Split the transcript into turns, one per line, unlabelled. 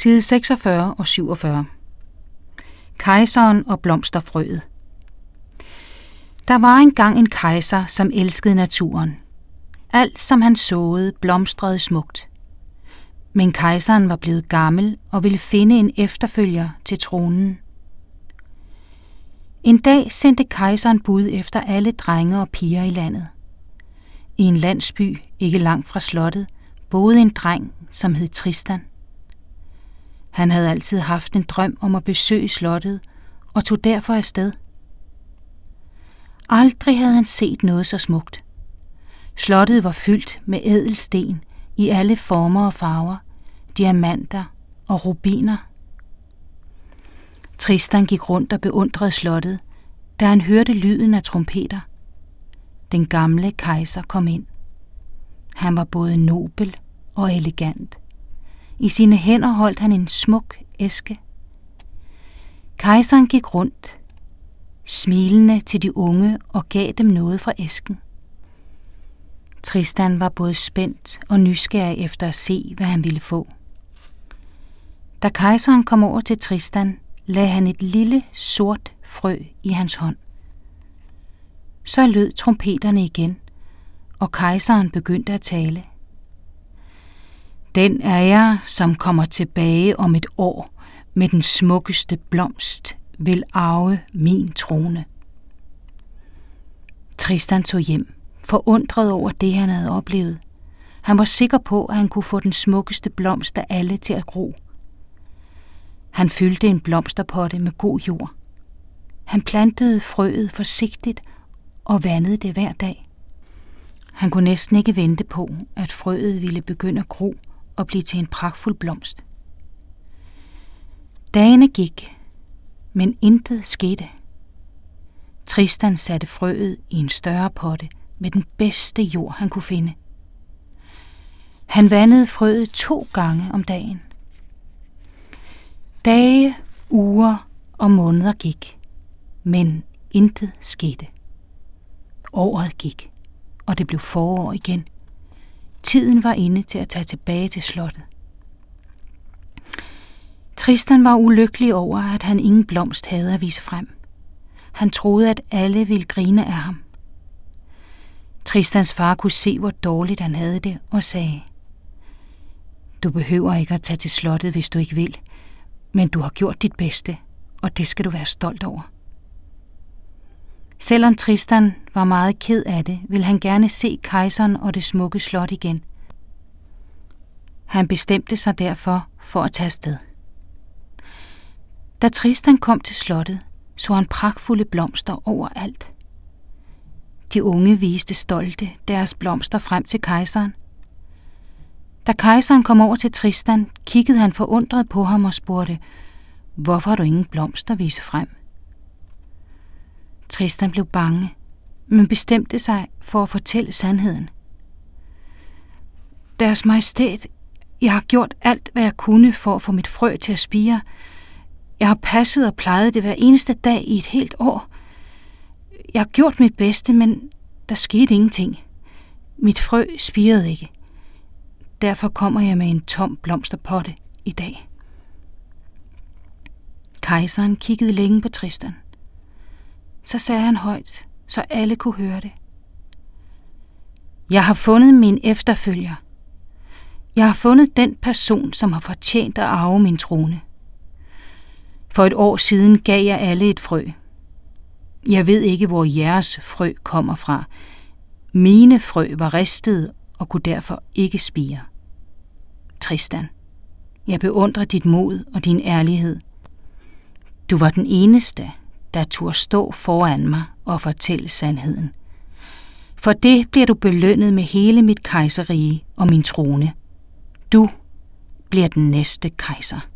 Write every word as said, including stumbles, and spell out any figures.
Side seksogfyrre og syvogfyrre. Kejseren og blomsterfrøet. Der var engang en kejser, som elskede naturen. Alt, som han såede, blomstrede smukt. Men kejseren var blevet gammel og ville finde en efterfølger til tronen. En dag sendte kejseren bud efter alle drenge og piger i landet. I en landsby, ikke langt fra slottet, boede en dreng, som hed Tristan. Han havde altid haft en drøm om at besøge slottet og tog derfor afsted. Aldrig havde han set noget så smukt. Slottet var fyldt med ædelsten i alle former og farver, diamanter og rubiner. Tristan gik rundt og beundrede slottet, da han hørte lyden af trompeter. Den gamle kejser kom ind. Han var både nobel og elegant. I sine hænder holdt han en smuk æske. Kejseren gik rundt, smilende til de unge og gav dem noget fra æsken. Tristan var både spændt og nysgerrig efter at se, hvad han ville få. Da kejseren kom over til Tristan, lagde han et lille sort frø i hans hånd. Så lød trompeterne igen, og kejseren begyndte at tale. Den er jeg, som kommer tilbage om et år med den smukkeste blomst, vil arve min trone. Tristan tog hjem, forundret over det, han havde oplevet. Han var sikker på, at han kunne få den smukkeste blomst af alle til at gro. Han fyldte en blomsterpotte med god jord. Han plantede frøet forsigtigt og vandede det hver dag. Han kunne næsten ikke vente på, at frøet ville begynde at gro og blive til en pragtfuld blomst. Dagene gik, men intet skete. Tristan satte frøet i en større potte med den bedste jord, han kunne finde. Han vandede frøet to gange om dagen. Dage, uger og måneder gik, men intet skete. Året gik, og det blev forår igen. Tiden var inde til at tage tilbage til slottet. Tristan var ulykkelig over, at han ingen blomst havde at vise frem. Han troede, at alle ville grine af ham. Tristans far kunne se, hvor dårligt han havde det, og sagde: Du behøver ikke at tage til slottet, hvis du ikke vil, men du har gjort dit bedste, og det skal du være stolt over. Selvom Tristan var meget ked af det, ville han gerne se kejseren og det smukke slot igen. Han bestemte sig derfor for at tage afsted. Da Tristan kom til slottet, så han pragtfulde blomster overalt. De unge viste stolte deres blomster frem til kejseren. Da kejseren kom over til Tristan, kiggede han forundret på ham og spurgte: Hvorfor har du ingen blomster at vise frem? Tristan blev bange, men bestemte sig for at fortælle sandheden. Deres majestæt, jeg har gjort alt, hvad jeg kunne for at få mit frø til at spire. Jeg har passet og plejet det hver eneste dag i et helt år. Jeg har gjort mit bedste, men der skete ingenting. Mit frø spirede ikke. Derfor kommer jeg med en tom blomsterpotte i dag. Kejseren kiggede længe på Tristan. Så sagde han højt, så alle kunne høre det: Jeg har fundet min efterfølger. Jeg har fundet den person, som har fortjent at arve min trone. For et år siden gav jeg alle et frø. Jeg ved ikke, hvor jeres frø kommer fra. Mine frø var ristede og kunne derfor ikke spire. Tristan, jeg beundrer dit mod og din ærlighed. Du var den eneste, der turde stå foran mig og fortælle sandheden. For det bliver du belønnet med hele mit kejserrige og min trone. Du bliver den næste kejser.